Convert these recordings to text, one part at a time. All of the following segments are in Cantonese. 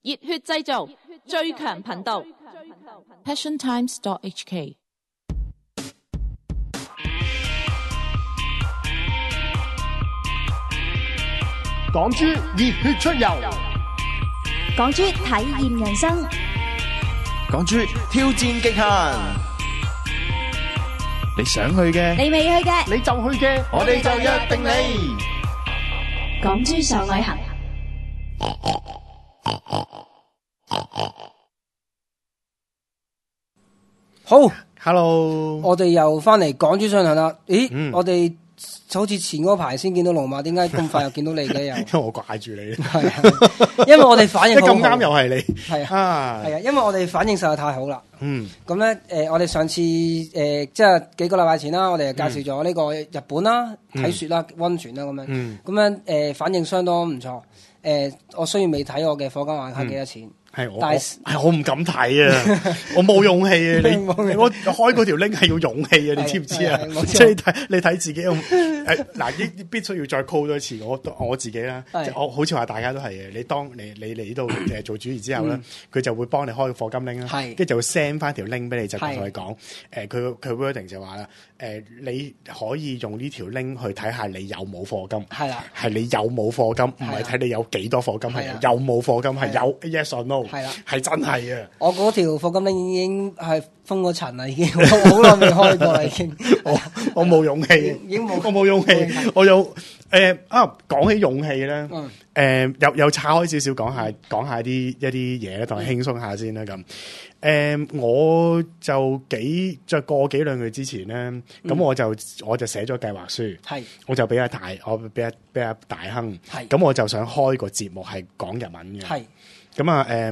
熱血製造，最強頻道 passiontimes.hk。 港豬熱血出遊， 港豬體驗人生， 港豬挑戰極限，你想去嘅， 你未去嘅， 你就去嘅， 我哋就約定你。 港豬上旅行。 好 Hello， 我哋又翻嚟港豬上行啦。咦，我哋好似前嗰排先見到龍馬，點解咁快又見到你嘅？又因為我掛住你， 係啊，因為我哋反應好好咁啱又係你， 係啊，係啊，因為我哋反應實在太好啦。咁咧我哋上次即係幾個禮拜前啦，我哋就介紹咗呢個日本啦，睇雪啦、溫泉啦咁樣。咁樣反應相當唔錯。我雖然未睇我嘅課金玩卡幾多錢。但係我唔敢睇啊！我冇勇氣啊！我開嗰條 link 係要勇氣啊！你知唔知啊？即係你睇自己嗱，必須要再 call 多一次我自己啦。即係我好似話大家都係嘅。你當你嚟呢度做主持之後咧，佢就會幫你開個課金 link 啦，跟住就會 send 翻條 link 俾你，就同佢講佢 wording 就話啦你可以用呢條 link 去睇下你有冇課金，係啦，係你有冇課金，唔係睇你有幾多課金，係有冇課金，係有 yes or no。係啦，係真係啊！我嗰條課金 link 已經係封咗塵啦，已經好耐未開過啦，已經。我冇勇氣，已經冇，我冇勇氣。我有講起勇氣咧，又岔開少少講下一啲嘢咧，同埋輕鬆下先啦咁。我就再過幾兩個月之前咧，咁我就寫咗計劃書，我就俾阿大亨，咁我就想開個節目係講日文嘅。咁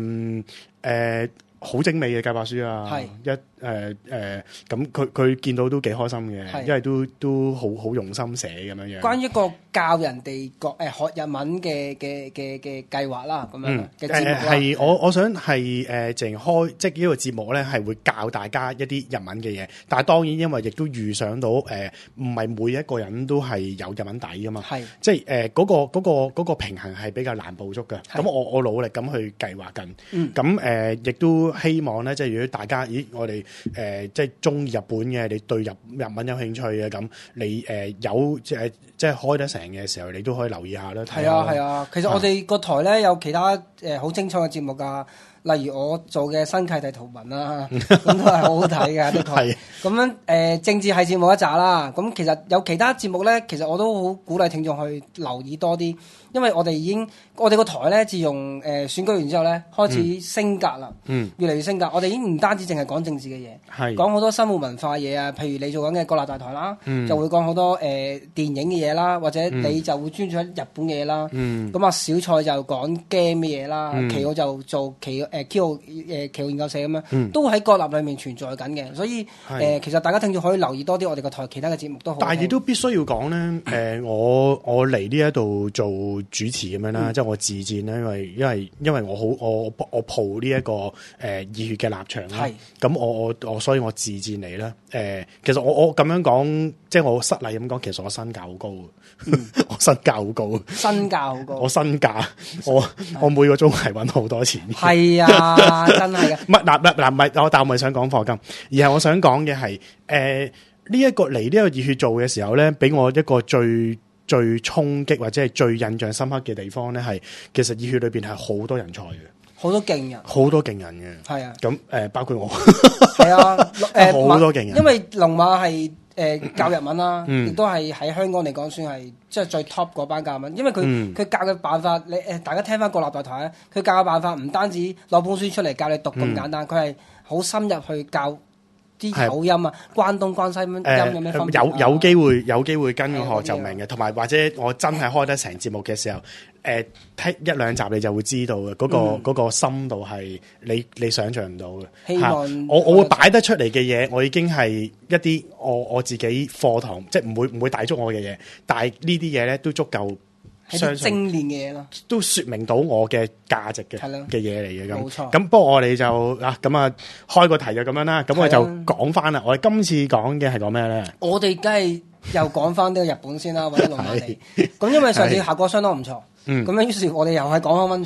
好精美嘅計劃書啊！咁佢見到都幾開心嘅，因為都好用心寫咁樣樣。關於一個教人哋學日文嘅計劃啦，咁樣嘅節目係我想係淨開即係呢個節目咧，係會教大家一啲日文嘅嘢。但係當然因為亦都預想到唔係每一個人都係有日文底噶嘛，即係嗰個平衡係比較難捕捉嘅。咁我努力咁去計劃緊。咁亦都希望咧，即係如果大家我哋即係中意日本嘅，你對日文有興趣嘅，咁你有即係開得成嘅時候，你都可以留意下啦。係啊，其實我哋個台咧有其他好精彩嘅節目㗎，例如我做嘅新契弟圖文啦，咁都係好好睇嘅啲台。咁樣政治係節目一集啦，咁其實有其他節目咧，其實我都好鼓勵聽眾去留意多啲。因為我哋個台咧，自從選舉完之後咧，開始升格啦，越嚟越升格。我哋已經唔單止淨係講政治嘅嘢，講好多生活文化嘢啊。譬如你做緊嘅國立大台啦，就會講好多電影嘅嘢啦，或者你就會專注喺日本嘅嘢啦。咁啊，小蔡就講 game 嘅嘢啦，奇奧就做奇奧研究社咁樣，都喺國立裏面存在緊嘅。所以其實大家聽眾可以留意多啲我哋個台其他嘅節目都好。但係亦都必須要講咧，我嚟呢一度做主持咁樣啦，即係我自薦啦，因為我抱呢一個熱血嘅立場啦，咁我所以我自薦嚟啦。其實我咁樣講，即係我失禮咁講，其實我身價好高，我身價好高，身價好高，我身價我每個鐘係搵好多錢。係啊，真係嘅。唔係但我唔係想講課金，而係我想講嘅係呢一個嚟呢個熱血做嘅時候咧，俾我一個最衝擊或者係最印象深刻嘅地方咧，係其實熱血裏邊係好多人才嘅，好多勁人，好多勁人嘅。係啊，咁包括我係啊，好多勁人。因為龍馬係教日文啦，亦都係喺香港嚟講算係即係最 top 嗰班教日文。因為佢教嘅辦法，你大家聽翻國立大台咧，佢教嘅辦法唔單止攞本書出嚟教你讀咁簡單，佢係好深入去教啲口音啊，關東關西音有咩分別？有機會跟我學就明嘅，同埋或者我真係開得成節目嘅時候，聽一兩集你就會知道嘅嗰個深度係你想象唔到嘅。希望我會擺得出嚟嘅嘢，我已經係一啲我自己課堂即係唔會帶足我嘅嘢，但係呢啲嘢咧都足夠。係正面嘅嘢咯，都說明到我嘅價值嘅嘢嚟嘅咁。冇錯。咁不過我哋就開個題就咁樣啦。咁我就講翻啦。我哋今次講嘅係講咩咧？我哋梗係又講翻呢個日本先啦，或者龍馬地。咁因為上次效果相當唔錯。咁樣於是，我哋又係講翻溫泉。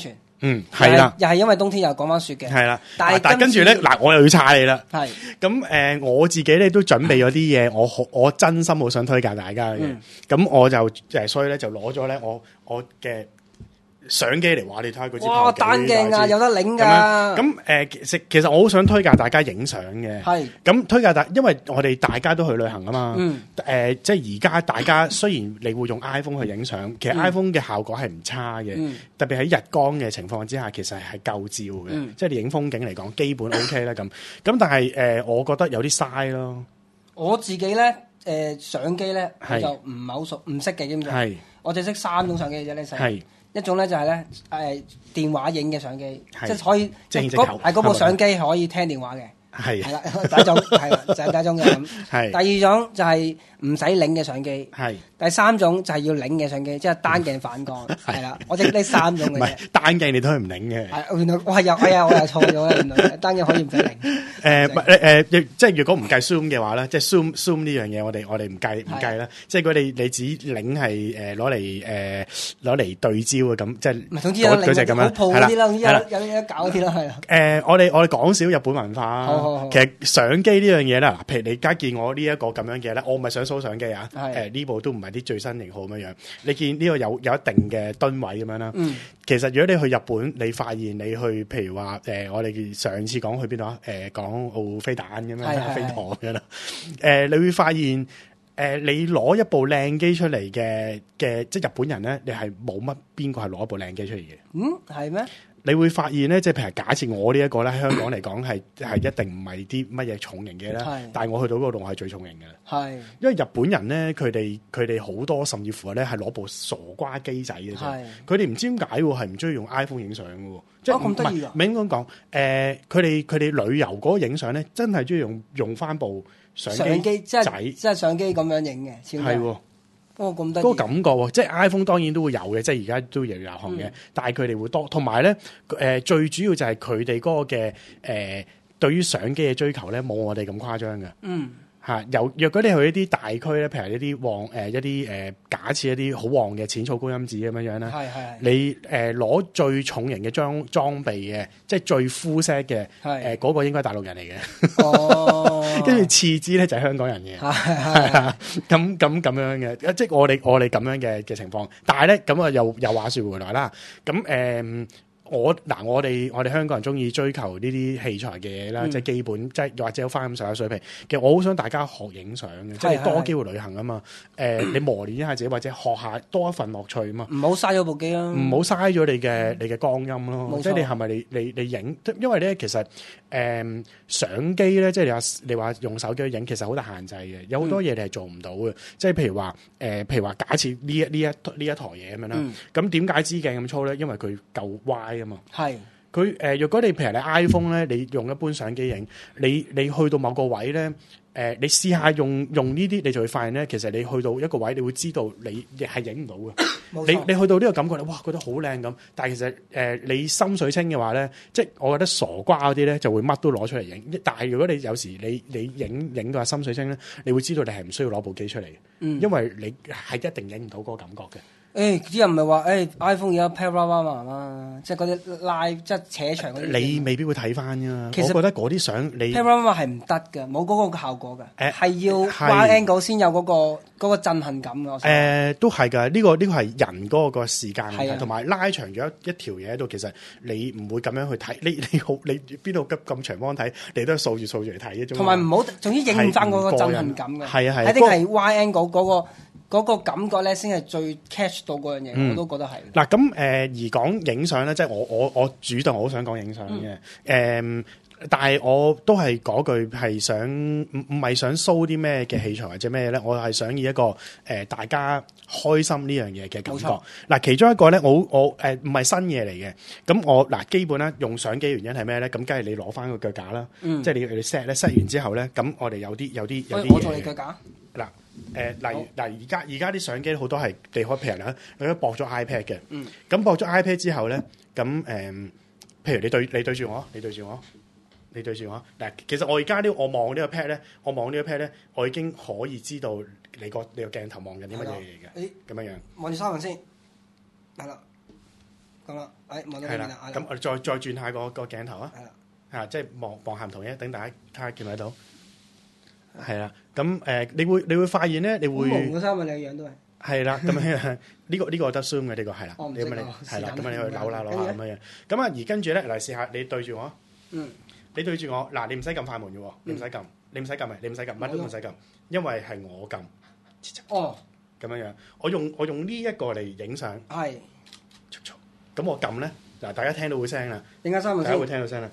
係啦， 又係因為冬天又講翻雪嘅。 係啦，但係跟住咧，嗱我又要叉你啦。 係咁我自己咧都準備咗啲嘢，我真心好想推介大家嘅。咁我就所以咧就攞咗咧我嘅相機嚟話你睇下嗰支哇單鏡啊，有得擰㗎。 咁其實我好想推介大家影相嘅。係。咁推介因為我哋大家都去旅行啊嘛。即係而家大家雖然你會用 iPhone 去影相，其實 iPhone 嘅效果係唔差嘅。特別喺日光嘅情況之下，其實係夠照嘅。即係你影風景嚟講，基本 OK 啦咁。咁但係我覺得有啲嘥咯。我自己咧相機咧我就唔係好熟，唔識嘅基本上。我就識3種相機嘅啫，你識。一種咧就係咧電話影嘅相機，即係可以嗰部相機可以聽電話嘅，係啦，第一種係啦，就係第一種嘅咁。係第二種就係唔使擰嘅相機，係第三種就係要擰嘅相機，即係單鏡反光，係啦。我識呢3種嘅。唔係單鏡你都係唔擰嘅。係原來我係我係錯咗啦，原來單鏡可以唔使擰。即係如果唔計 zoom 嘅話咧，即係 zoom 呢樣嘢，我哋唔計啦。即係如果你只擰係攞嚟對焦嘅咁，即係總之有擰就咁樣係啦，有嘢搞啲啦，係啦。我哋講少日本文化啊。其實相機呢樣嘢咧，嗱，譬如你而家見我呢一個咁樣嘅咧，我唔係想show相機啊。呢部都唔係啲最新型號咁樣。你見呢個有一定嘅噸位咁樣啦。其實如果你去日本，你發現你去譬如話我哋上次講去邊度啊？講澳飛彈咁樣，飛糖咁樣啦。你會發現你攞一部靚機出嚟嘅，即係日本人咧，你係冇乜邊個係攞一部靚機出嚟嘅。係咩？你會發現咧，即係譬如假設我呢一個咧，香港嚟講係一定唔係啲乜嘢重型嘅啦，但係我去到嗰度係最重型嘅啦。係，因為日本人咧，佢哋好多甚至乎咧係攞部傻瓜機仔嘅啫。佢哋唔知點解係唔中意用 iPhone 影相嘅喎，即係咁得意㗎。唔應該講佢哋旅遊嗰個影相咧，真係中意用翻部相機仔，即係相機咁樣影嘅，係喎。咁得意嗰個感覺喎，即係 iPhone 當然都會有嘅，即係而家都有流行嘅，但係佢哋會多，同埋咧最主要就係佢哋嗰個嘅對於相機嘅追求咧，冇我哋咁誇張嘅。若果你去一啲大區咧，譬如一啲旺假設一啲好旺嘅淺草高音寺咁樣樣咧，你攞最重型嘅裝備嘅，即係最 full set 嘅，嗰個應該係大陸人嚟嘅。跟住次之咧就係香港人嘅，咁樣嘅，即係我哋咁樣嘅情況。但係咧咁啊又話說回來啦，咁我哋香港人中意追求呢啲器材嘅嘢啦，即係基本，即係或者有翻咁上下水平。其實我好想大家學影相嘅，即係多機會旅行啊嘛。你磨練一下自己，或者學下多一份樂趣啊嘛。唔好嘥咗部機啊！唔好嘥咗你嘅光陰咯。即係你係咪你影？因為咧其實相機咧，即係你話用手機去影，其實好大限制嘅。有好多嘢你係做唔到嘅。即係譬如話假設呢一台嘢咁樣啦。咁點解支鏡咁粗咧？因為佢夠歪啊嘛。係佢若果你譬如你 iPhone 咧，你用一般相機影，你去到某個位咧，你試下用呢啲，你就會發現咧，其實你去到一個位，你會知道你亦係影唔到嘅。你去到呢個感覺，哇，覺得好靚咁。但係其實你心水清嘅話咧，即係我覺得傻瓜嗰啲咧，就會乜都攞出嚟影。但係如果你有時你影到心水清咧，你會知道你係唔需要攞部機出嚟嘅，因為你係一定影唔到嗰個感覺嘅。啲人唔係話iPhone 而家 panorama 嘛，即係嗰啲拉即係扯長嗰啲。你未必會睇翻㗎嘛。其實我覺得嗰啲相你 panorama 係唔得嘅，冇嗰個效果嘅。係要 wide angle 先有嗰個震撼感嘅。都係㗎，呢個係人嗰個時間問題，同埋拉長咗一條嘢喺度，其實你唔會咁樣去睇。你邊度咁長方睇，你都係掃住嚟睇嘅啫。同埋唔好，總之影唔翻嗰個震撼感嘅。係啊係。一定係 wide angle 嗰個感覺咧，先係最 catch 到嗰樣嘢，我都覺得係。嗱咁而講影相咧，即係我主動好想講影相嘅，但係我都係嗰句係想唔係想 show 啲咩嘅器材或者咩咧，我係想以一個大家開心呢樣嘢嘅感覺。嗱，其中一個咧，我唔係新嘢嚟嘅。咁我基本咧用相機原因係咩咧？咁梗係你攞翻個腳架啦，即係你 set 咧 set 完之後咧，咁我哋有啲我做你腳架。嗱。例如而家啲相機好多係你可以譬如啦，你可以駁咗 iPad 嘅，咁駁咗 iPad 之後咧，咁譬如你對住我，嗱，其實我而家我望呢個 pad 咧，我已經可以知道你個鏡頭望緊啲乜嘢嘢嘅，咁樣樣望住三文先，係啦， 咁啦，望到呢邊啦。 咁我哋再轉下個鏡頭啊。 係啦。 嚇，即係望下唔同嘢，等大家睇下見唔睇到。係啦，咁你會發現咧，你會蒙嘅衫啊，你個樣都係。係啦，咁樣呢個得 zoom 嘅呢個係啦， 你係啦，咁你去扭下咁樣。咁啊，而跟住咧嚟試下，你對住我。你對住我，嗱，你唔使撳快門嘅喎，你唔使撳，你唔使撳，乜都唔使撳，因為係我撳。 哦。咁樣，我用呢一個嚟影相。 係。 咁我撳咧，嗱，大家聽到會聲啦。 影下三個先。 大家會聽到聲啦。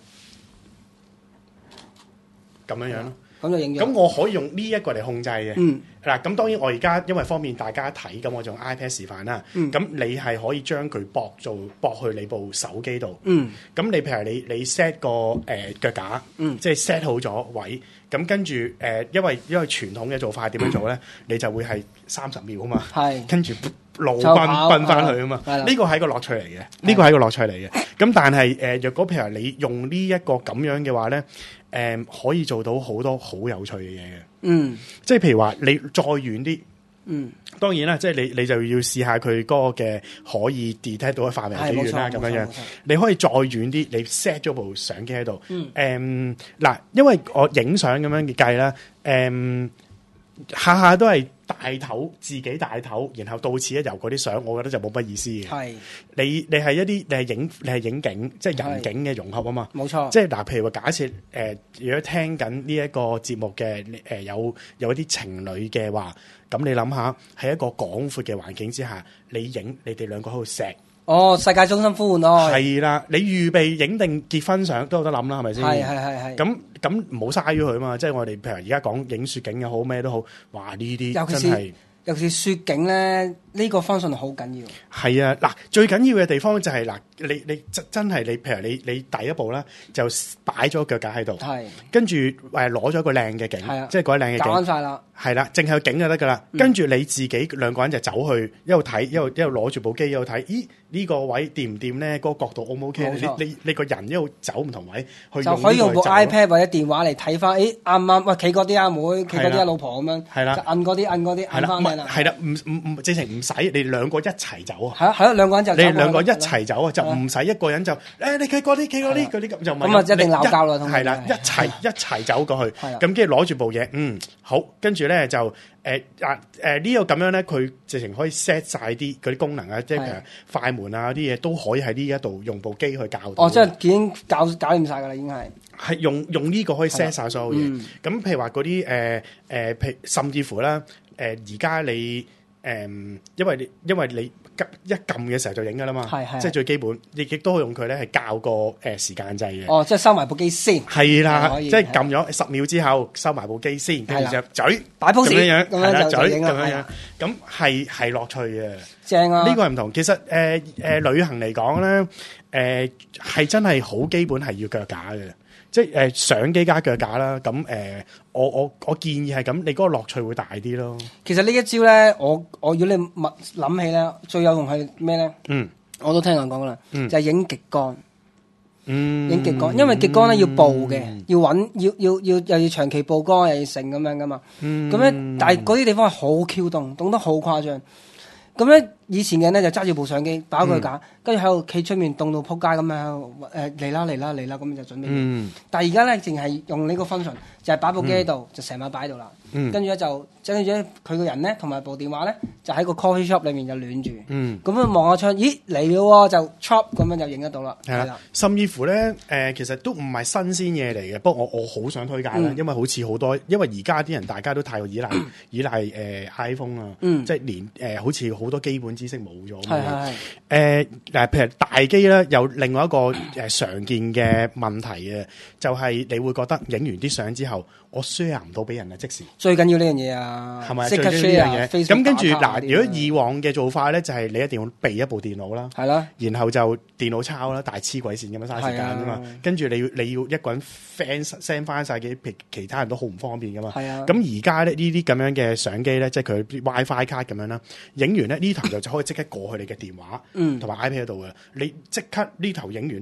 咁樣咯。 咁就影咗。 咁我可以用呢一個嚟控制嘅。嗱，咁當然我而家因為方便大家睇，咁我就用 iPad 示範啦。咁你係可以將佢駁去你部手機度。咁你譬如你 set 個腳架，即係 set 好咗位。咁跟住因為傳統嘅做法係點樣做咧？你就會係30秒啊嘛。係。跟住路奔翻去啊嘛。呢個係一個樂趣嚟嘅。呢個係一個樂趣嚟嘅。咁但係若果譬如你用呢一個咁樣嘅話咧，可以做到好多好有趣嘅嘢嘅。即係譬如話你再遠啲。當然啦，即係你就要試下佢嗰個嘅可以 detect 到嘅範圍幾遠啦，咁樣。你可以再遠啲，你 set 咗部相機喺度。嗱，因為我影相咁樣嘅計啦，下下都係自己大頭，然後到此一遊嗰啲相，我覺得就冇乜意思嘅。係你係一啲你係影景，即係人景嘅融合啊嘛。冇錯。即係嗱，譬如話假設如果聽緊呢一個節目嘅有一啲情侶嘅話，咁你諗下喺一個廣闊嘅環境之下，你哋兩個喺度錫。哦，世界中心呼喚咯。係啦，你預備影定結婚相都有得諗啦，係咪先？係。咁唔好嘥咗佢啊嘛！即係我哋譬如而家講影雪景又好咩都好，哇呢啲真係。尤其是雪景咧，呢個方向好緊要。係啊，嗱，最緊要嘅地方就係嗱，你真係你譬如你第一步啦，就擺咗腳架喺度，係跟住攞咗個靚嘅景，即係嗰啲靚嘅景，揀曬啦，係啦，淨係個景就得噶啦。跟住你自己兩個人就走去一路睇，一路攞住部機一路睇，咦呢個位掂唔掂咧？嗰個角度 O 唔 OK？你個人一路走唔同位，就可以用部 iPad 或者電話嚟睇翻，咦啱唔啱？喂，企嗰啲阿妹，企嗰啲阿老婆咁樣，係啦，就摁嗰啲，摁翻嚟啦。係啦，唔直情唔使，你兩個一齊走啊！係啊，兩個人就你哋兩個一齊走啊，就唔使一個人就你企嗰啲嗰啲咁就咁啊，一定鬧交啦，係啦，一齊走過去，咁跟住攞住部嘢，好，跟住咧就呢個咁樣咧，佢直情可以 set 晒啲嗰啲功能啊，即係譬如快門啊啲嘢都可以喺呢一度用部機去校。哦，即係已經搞掂晒噶啦，已經係用呢個可以 set 晒所有嘢。咁譬如話嗰啲譬如甚至乎啦。而家你因為你一撳嘅時候就影㗎啦嘛，即係最基本，亦都可以用佢咧係校個時間掣嘅。哦，即係收埋部機先。係啦，即係撳咗10秒之後收埋部機先，跟住就嘴擺 pose 咁樣，係啦，嘴咁樣，咁係樂趣嘅。正啊！呢個係唔同。其實旅行嚟講咧，係真係好基本係要腳架嘅。即係相機加腳架啦，咁我建議係咁，你嗰個樂趣會大啲咯。其實呢一招咧，我如果你諗起咧，最有用係咩咧？我都聽人講噶啦，就係影極光。影極光，因為極光咧要曝嘅，要穩，又要長期曝光，又要成咁樣噶嘛。咁咧，但係嗰啲地方係好 Q 凍得好誇張。咁咧，以前嘅咧就揸住部相機，擺個架，跟住喺度企出面凍到撲街咁樣，嚟啦，咁就準備。但係而家咧，淨係用呢個 function，就係擺部機喺度，就成晚擺喺度啦。跟住咧就，跟住佢個人咧同埋部電話咧，就喺個 coffee shop 裏面就暖住。咁樣望下窗，咦嚟了喎，就 chop 咁樣就影得到啦。係啦，甚至乎咧，其實都唔係新鮮嘢嚟嘅。不過我好想推介啦，因為好似好多，因為而家啲人大家都太過依賴iPhone 啊，即係連好似好多基本知識冇咗。嗱，譬如大機咧，有另外一個常見嘅問題嘅，就係你會覺得影完啲相之後，我 share 唔到俾人啊，即時最緊要呢樣嘢啊，係咪？即刻 share 呢樣嘢。咁跟住嗱，如果以往嘅做法咧，就係你一定要備一部電腦啦，係啦，然後就電腦抄啦，大黐鬼線咁樣嘥時間啊嘛。跟住你要一個人 send 翻晒嘅，其他人都好唔方便噶嘛。係啊。咁而家咧呢啲咁樣嘅相機咧，即係佢 WiFi 卡咁樣啦，影完咧呢頭就可以即刻過去你嘅電話同埋 iPad 度嘅。你即刻呢頭影完咧。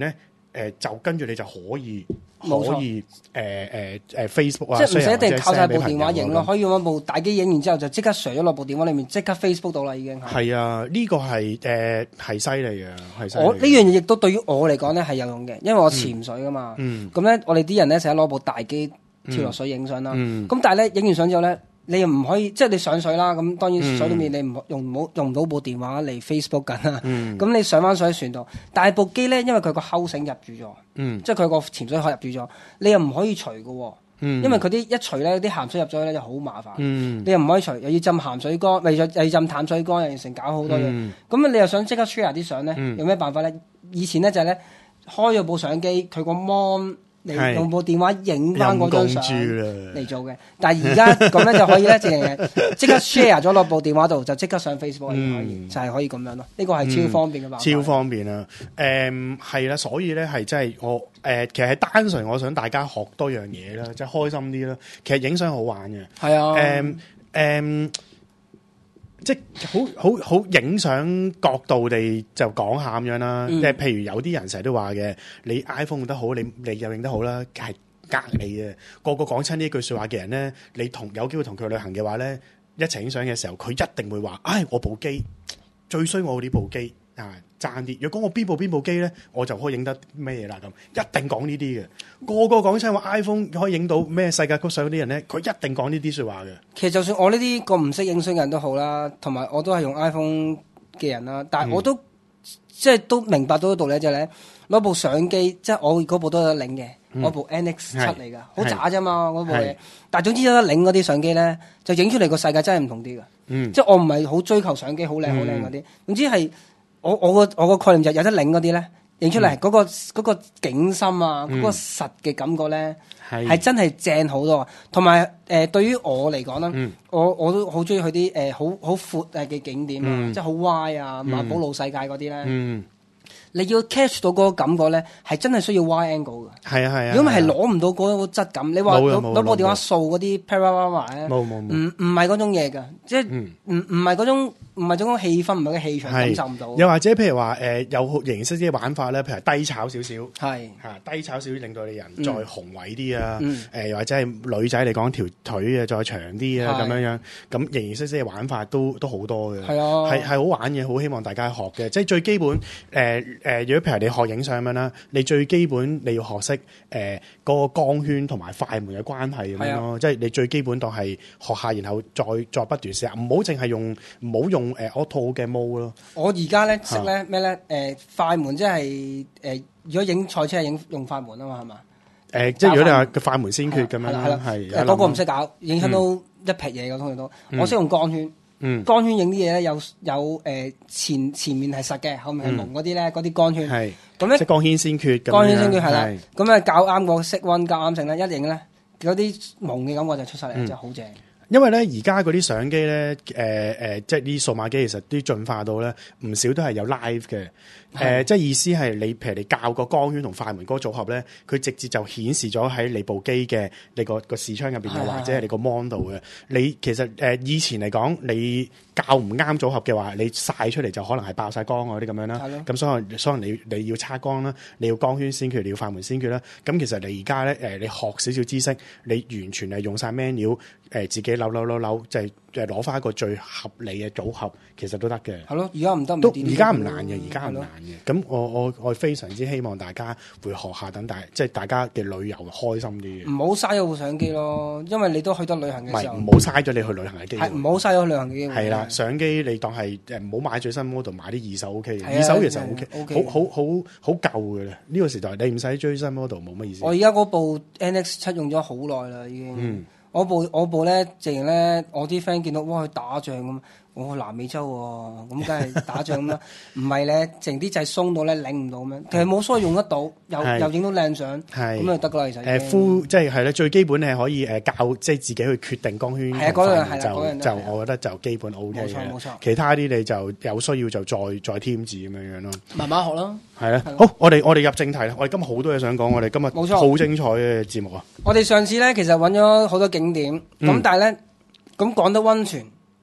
就跟住你就可以 Facebook 啊， 即係唔使一定靠晒部電話影咯，可以用一部大機影完之後就即刻上咗落部電話裏面，即刻 Facebook 到啦已經。 係啊，呢個係犀利嘅，係犀利。 我呢樣嘢亦都對於我嚟講咧係有用嘅，因為我潛水噶嘛。咁咧我哋啲人咧成日攞部大機跳落水影相啦。咁但係咧影完相之後咧，你又唔可以，即係你上水啦，咁當然水裏面你用唔到部電話嚟 Facebook 緊啦。咁你上翻水喺船度，但係部機咧，因為佢個鈎繩入住咗，即係佢個潛水殼入住咗，你又唔可以除嘅，因為佢啲一除咧，啲鹹水入咗咧就好麻煩。你又唔可以除，又要浸鹹水缸，又要浸淡水缸，又要成搞好多嘢。咁你又想即刻 share 啲相咧，有咩辦法咧？以前咧就係咧開咗部相機，佢個 mon。嚟用部電話影翻嗰張相嚟做嘅，但係而家咁咧就可以咧，淨係即刻 share 咗落部電話度，就即刻上 Facebook 可以，就係可以咁樣咯。呢個係超方便嘅辦法。 超方便啊！係啦，所以咧係真係我其實係單純我想大家學多樣嘢啦，即係開心啲啦。其實影相好玩嘅， 係啊， 即係好影相角度地就講下咁樣啦。即係譬如有啲人成日都話嘅，你 iPhone 用得好，你又影得好啦，係呃你嘅。個講親呢一句説話嘅人咧，你有機會同佢去旅行嘅話咧，一齊影相嘅時候，佢一定會話：我部機最衰，我呢部機啊爭啲。若果我邊部機咧，我就可以影得咩嘢啦咁，一定講呢啲嘅。個講親話 iPhone 可以影到咩世界級相嗰啲人咧，佢一定講呢啲説話嘅。 其實就算我呢啲個唔識影相嘅人都好啦，同埋我都係用 iPhone 嘅人啦，但係我都即係都明白到個道理就係咧，攞部相機，即係我嗰部都有得領嘅，我部 NX7 嚟噶，好渣啫嘛嗰部嘢。但係總之有得領嗰啲相機咧，就影出嚟個世界真係唔同啲噶。即係我唔係好追求相機好靚嗰啲，總之係我個概念就有得領嗰啲咧，影出嚟嗰個景深啊，嗰個實嘅感覺咧，係真係正好多。同埋對於我嚟講啦，我都好中意去啲好闊嘅景點啊，即係好歪啊，萬寶路世界嗰啲咧。你要 catch 到嗰個感覺咧，係真係需要 wide angle 嘅。係啊。如果唔係攞唔到嗰個質感，你話攞部電話掃嗰啲 panorama 咧，唔係嗰種嘢㗎，即係唔係嗰種。唔係種氣氛，唔係個氣場感受唔到。又或者譬如話有形式啲嘅玩法咧，譬如低炒少少，低炒少少令到你人再雄偉啲啊。或者係女仔嚟講條腿再長啲啊，咁樣咁形式啲嘅玩法都好多嘅。係好玩嘅，好希望大家學嘅。即係最基本如果譬如你學影相咁樣啦，你最基本你要學識嗰個光圈同埋快門嘅關係咁樣咯。即係你最基本當係學下，然後再不斷試下，唔好淨係用auto 嘅 mode 咯。我而家咧識咧咩咧？快門即係如果影賽車係用快門啊嘛，係嘛？即係如果你話個快門先決咁樣，係嗰個唔識搞，影響到一撇嘢嘅通常都。我識用光圈，光圈影啲嘢咧有前面係實嘅，後面係蒙嗰啲咧，嗰啲光圈係咁咧。即係光圈先決，光圈先決係啦。咁啊校啱個色溫，校啱性咧，一影咧嗰啲蒙嘅感覺就出晒嚟，真係好正。因為咧，而家嗰啲相機咧，即係啲數碼機，其實啲進化到咧，唔少都係有 live 嘅。即係意思係你，譬如你校個光圈同快門嗰個組合咧，佢直接就顯示咗喺你部機嘅你個視窗入邊，又或者係你個 mon 度嘅。你其實以前嚟講，你校唔啱組合嘅話，你曬出嚟就可能係爆晒光嗰啲咁樣啦。咁所以你要測光啦，你要光圈先決，你要快門先決啦。咁其實你而家咧，你學少少知識，你完全係用晒 menu，自己扭，就係攞翻一個最合理嘅組合，其實都得嘅。係咯，而家唔得唔得，而家唔難嘅，而家唔難嘅。咁我非常之希望大家會學下，等即係大家嘅旅遊開心啲。唔好嘥咗部相機咯，因為你都去得旅行嘅時候。唔好嘥咗你去旅行嘅機會。係唔好嘥咗旅行嘅機會。係啦，相機你當係唔好買最新 model，買啲二手 OK 嘅。二手其實 OK，好舊嘅啦。呢個時代你唔使追新 model 冇乜意思。我而家嗰部 NX7 用咗好耐啦，已經。我部咧，直情咧，我啲 friend 見到哇，去打仗咁，我南美洲喎，咁梗係打仗咁啦。唔係咧，成啲掣鬆到咧，擰唔到咁樣。其實冇所謂用得到，又影到靚相，咁就得噶啦。其實即係咧，最基本你係可以教，即係自己去決定光圈。係啊，嗰樣就我覺得就基本 OK 嘅。冇錯。其他啲你就有需要就再添置咁樣咯。慢慢學啦。係啦，好，我哋入正題啦。我哋今日好多嘢想講，我哋今日冇錯，好精彩嘅節目啊！我哋上次咧，其實揾咗好多景點，咁但係咧，咁講得溫泉，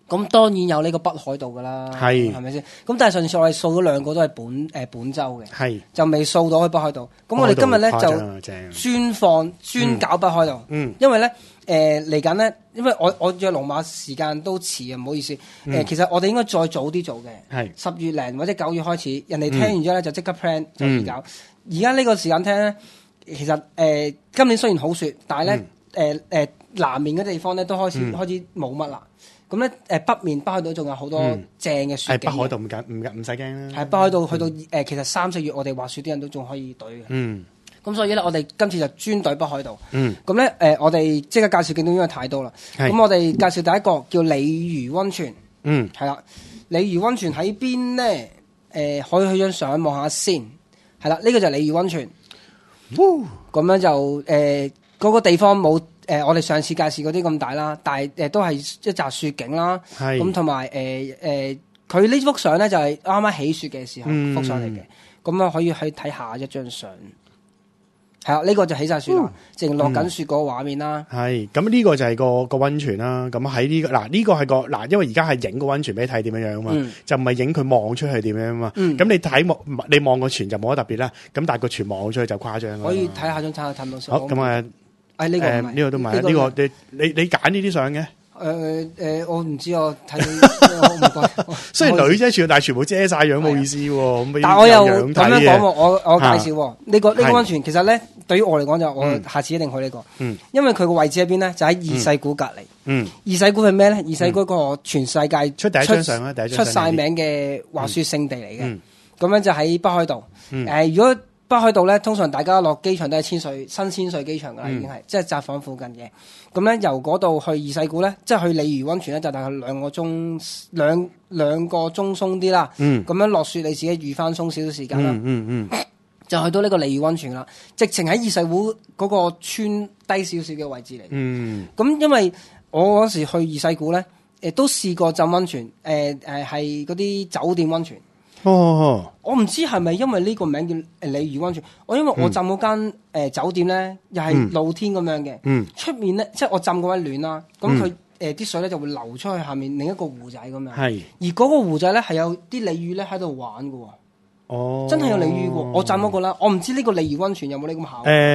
咁當然有呢個北海道㗎啦，係咪先？咁但係上次我哋掃咗兩個都係本州嘅，就未掃到去北海道。咁我哋今日咧就專搞北海道，因為咧嚟緊咧，因為我約龍馬時間都遲啊，唔好意思。其實我哋應該再早啲做嘅，10月零或者9月開始，人哋聽完之後咧就即刻 plan 就易搞。而家呢個時間聽咧，其實今年雖然好雪，但係咧南面嘅地方咧都開始冇乜啦。咁咧北海道仲有好多正嘅雪景。北海道唔使驚啦。係北海道去到其實3、4月我哋滑雪啲人都仲可以隊嘅。咁所以咧，我哋今次就專隊北海道。咁咧我哋即刻介紹景點因為太多啦。咁我哋介紹第一個叫鯉魚溫泉。係啦，鯉魚溫泉喺邊咧？可以去張相望下先。係啦，呢個就係鯉魚溫泉。咁樣就嗰個地方冇我哋上次介紹嗰啲咁大啦，但係都係一紮雪景啦。咁同埋佢呢幅相咧就係啱啱起雪嘅時候幅相嚟嘅。咁啊可以去睇下一張相。係啦，呢個就起晒雪啦，淨落緊雪嗰個畫面啦。係，咁呢個就係個溫泉啦。咁喺呢個呢個係因為而家係影個溫泉俾你睇點樣樣啊嘛，就唔係影佢望出去點樣啊嘛。咁你望個泉就冇乜特別啦。咁但係個泉望出去就誇張啦。可以睇下張相睇到先。好，咁啊，呢個都唔係呢個你揀呢啲相嘅。我唔知我睇到，雖然女啫，但係全部遮晒樣，冇意思喎。但係我又咁樣講，我介紹呢個溫泉，其實咧對於我嚟講就我下次一定去呢個，因為佢個位置喺邊咧，就喺二世古隔離。二世古係咩咧？二世古個全世界出第一張相啦，出晒名嘅滑雪勝地嚟嘅。咁樣就喺北海道。如果北海道咧，通常大家落機場都係新千歲機場噶啦，已經係即係札幌附近嘅。咁咧由嗰度去二世古咧，即係去鯉魚溫泉咧，就大概2個鐘兩個鐘鬆啲啦。咁樣落雪你自己預翻鬆少少時間啦。就去到呢個鯉魚溫泉啦，直情喺二世古嗰個村低少少嘅位置嚟。咁因為我嗰時去二世古咧，都試過浸溫泉，係嗰啲酒店溫泉。我唔知係咪因為呢個名叫鯉魚溫泉，因為我浸嗰間酒店咧，又係露天咁樣嘅，出面咧即係我浸嗰位暖啦，咁佢啲水咧就會流出去下面另一個湖仔咁樣，而嗰個湖仔咧係有啲鯉魚咧喺度玩㗎喎，真係有鯉魚喎，我浸嗰個啦，我唔知呢個鯉魚溫泉有冇呢咁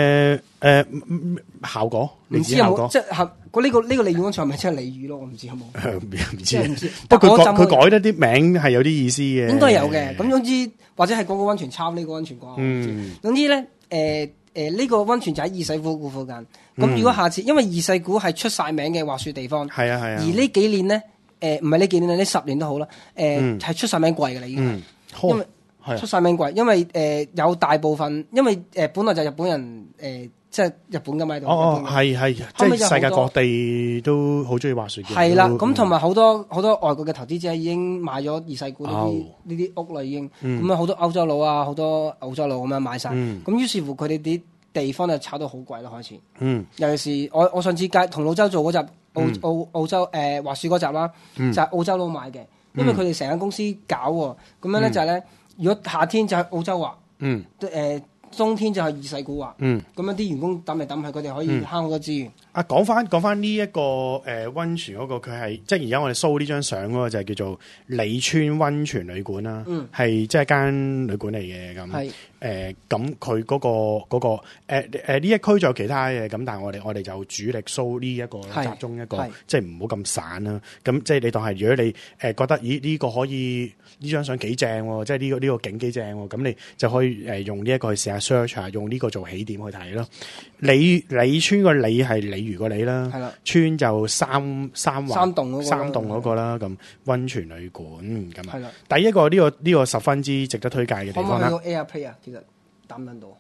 效果，唔知有冇即係呢個鯉魚溫泉係咪真係鯉魚咯？我唔知有冇，唔知。不過佢改得啲名係有啲意思嘅，應該有嘅。咁總之或者係嗰個溫泉抄呢個溫泉啩。總之咧，呢個溫泉就喺二世古附近。咁如果下次，因為二世古係出晒名嘅滑雪地方，係啊。而呢幾年咧，唔係呢幾年，呢10年都好啦，係出晒名貴嘅啦已經，因為出晒名貴，因為有大部分，因為本來就日本人即係日本咁喺度。係，即係世界各地都好中意滑雪嘅。係啦，咁同埋好多外國嘅投資者已經買咗二世古呢啲屋啦，已經。咁啊，好多歐洲佬啊，好多澳洲佬咁樣買晒。咁於是乎佢哋啲地方就炒到好貴咯，開始。尤其是我上次同老周做嗰集澳洲滑雪嗰集啦，就係澳洲佬買嘅，因為佢哋成間公司搞喎。咁樣咧就係咧。如果夏天就喺澳洲滑，冬天就係二世古滑，咁樣啲員工抌嚟抌去，佢哋可以慳好多資源。講翻呢一個溫泉嗰個，佢係即係而家我哋 show 呢張相嗰個就係叫做鯉川溫泉旅館啦，係即係間旅館嚟嘅咁。咁佢嗰個呢一區仲有其他嘅，咁但係我哋就主力 show 呢一個集中一個，即係唔好咁散啦。咁即係你當係如果你覺得呢個可以呢張相幾正喎，即係呢個景幾正喎，咁你就可以用呢一個去試下 search 下，用呢個做起點去睇咯。鯉川個鯉係鯉魚個鯉啦，川就三棟嗰個啦，咁溫泉旅館咁啊。第一個呢個十分之值得推介嘅地方啦。可唔可以用 AirPlay 啊？其實打唔到。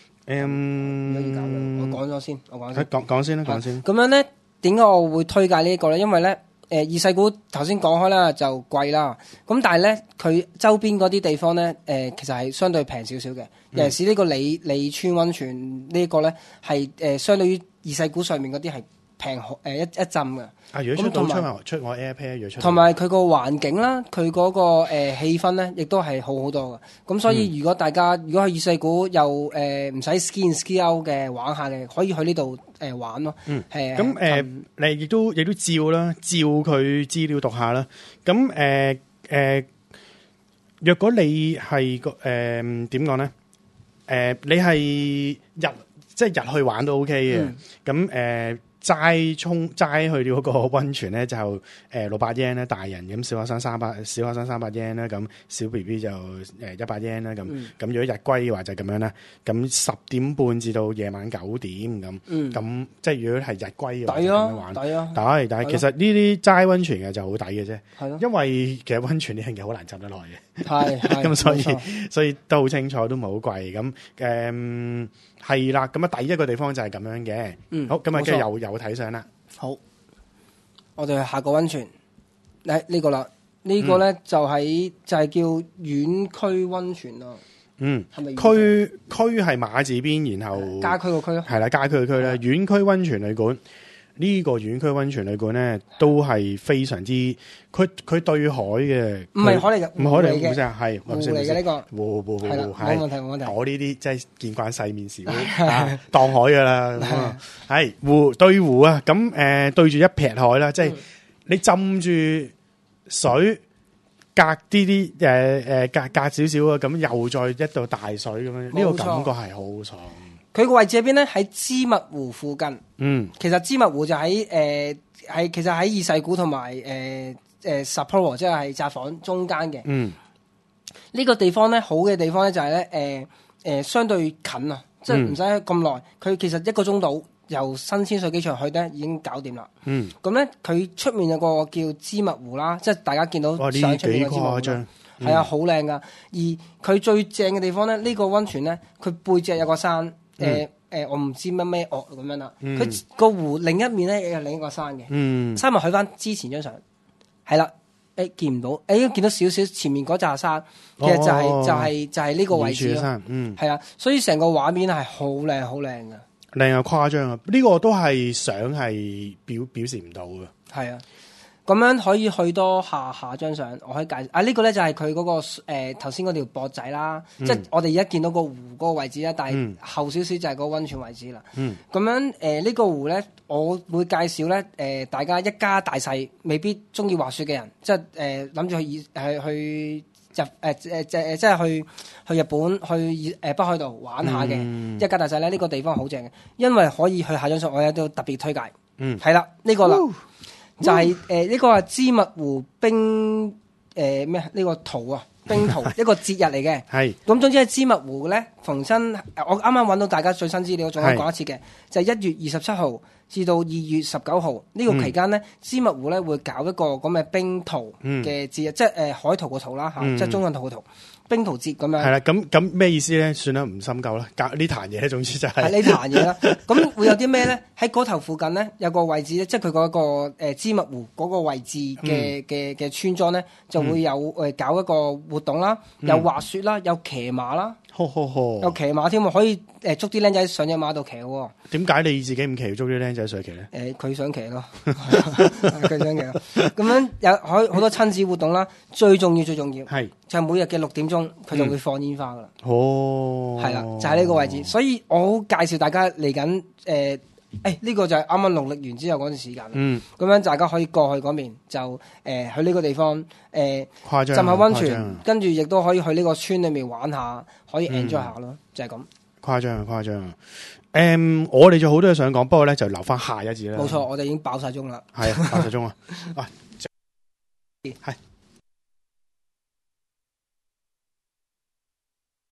我講咗先，講先啦，講先。咁樣咧，點解我會推介呢一個咧？因為咧，二世古頭先講開啦，就貴啦。咁但係咧，佢周邊嗰啲地方咧，其實係相對平少少嘅。尤其是呢個鯉川溫泉呢個咧，係相對於二世古上面嗰啲係平一浸嘅。 如果出我 AirPad， 如果出同埋佢個環境啦，佢嗰個氣氛咧，亦都係好好多嘅。咁所以如果大家如果去二世古又唔使 ski out 嘅玩下嘅，可以去呢度玩咯。 咁你亦都照啦，照佢資料讀下啦。咁若果你係點講咧？你係即係日去玩都 OK 嘅。咁齋去嗰個溫泉咧就600 yen 啦，大人咁小學生300 yen 啦，咁小 B B 就100 yen 啦，咁如果日歸嘅話就咁樣啦，咁10點半至到夜晚9點咁即係如果係日歸嘅話就咁樣玩，抵，但係其實呢啲齋溫泉嘅就好抵嘅啫，因為其實溫泉呢樣嘢好難浸得耐嘅，咁所以都好清楚，都唔係好貴咁係啦，咁第一個地方就係咁樣嘅。好，咁跟住又睇相啦。 好，我哋去下個溫泉，呢個啦，呢個咧就係叫遠區溫泉咯。係咪區係馬字邊，然後家區個區咯， 係啦，家區個區咧，遠區溫泉旅館。呢個遠區溫泉旅館咧，都係非常之，佢對海嘅， 唔係海嚟嘅， 唔係海嚟嘅，係湖嚟嘅呢個， 湖係啦，冇問題冇問題。 我呢啲真係見慣世面少，當海噶啦，係湖對湖啊，咁對住一撇海啦，即係你浸住水，隔啲隔少少啊，咁又再一道大水咁樣，呢個感覺係好爽。 佢個位置喺邊咧？喺芝密湖附近。其實芝密湖就喺其實喺二世古同埋Sapporo，即係札幌中間嘅。呢個地方咧，好嘅地方咧就係咧相對近啊，即係唔使咁耐。佢其實1個鐘度由新千歲機場去咧已經搞掂啦。咁咧佢出面有個叫芝密湖啦，即係大家見到上出面嘅芝密湖。係啊，好靚噶。而佢最正嘅地方咧，呢個溫泉咧，佢背脊有個山。我唔知咩岳咁樣啦。佢個湖另一面咧有另一個山嘅。山咪去翻之前張相，係啦。見唔到，見到少少前面嗰紮山，其實就係呢個位置咯。係啊，所以成個畫面係好靚好靚噶。 靚又誇張啊！呢個都係相係表示唔到嘅。係啊。 咁樣可以去多下張相，我可以介紹。呢個咧就係佢嗰個頭先嗰條駁仔啦，即係我哋而家見到個湖嗰個位置啦，但係後少少就係個溫泉位置啦。咁樣呢個湖咧，我會介紹咧大家一家大細未必中意滑雪嘅人，即係諗住去即係去日本去北海道玩下嘅一家大細咧，呢個地方好正嘅，因為可以去下張相，我有都特別推介。係啦，呢個啦。就係呢個係芝密湖冰呢個圖啊，冰圖一個節日嚟嘅。係咁，總之喺芝密湖咧，逢親我啱啱揾到大家最新資料，仲可以講一次嘅，就係1月27號至到2月19號呢個期間咧，芝密湖咧會搞一個咁嘅冰圖嘅節日，即係海圖個圖啦嚇，即係中文圖個圖。冰圖節咁樣係啦，咁咩意思咧？算啦，唔深究啦。搞呢壇嘢，總之就係呢壇嘢啦。咁會有啲咩咧？喺嗰頭附近咧有個位置咧，即係佢嗰個芝密湖嗰個位置嘅村莊咧，就會有搞一個活動啦，有滑雪啦，有騎馬啦，有騎馬添，可以捉啲僆仔上隻馬度騎喎。點解你自己唔騎，捉啲僆仔上騎咧？ 佢想騎咯，佢想騎。咁樣有好多親子活動啦，最重要係就係每日嘅6點鐘，佢就會放煙花噶啦。係啦，就係呢個位置。所以我好介紹大家嚟緊呢個就係啱啱農曆完之後嗰段時間。咁樣大家可以過去嗰邊就去呢個地方浸下溫泉，跟住亦都可以去呢個村裏面玩下，可以 enjoy 下咯，就係咁。誇張啊！我哋仲好多嘢想講，不過咧就留翻下一節啦。 冇錯，我哋已經爆晒鐘啦。 係爆晒鐘啊！係。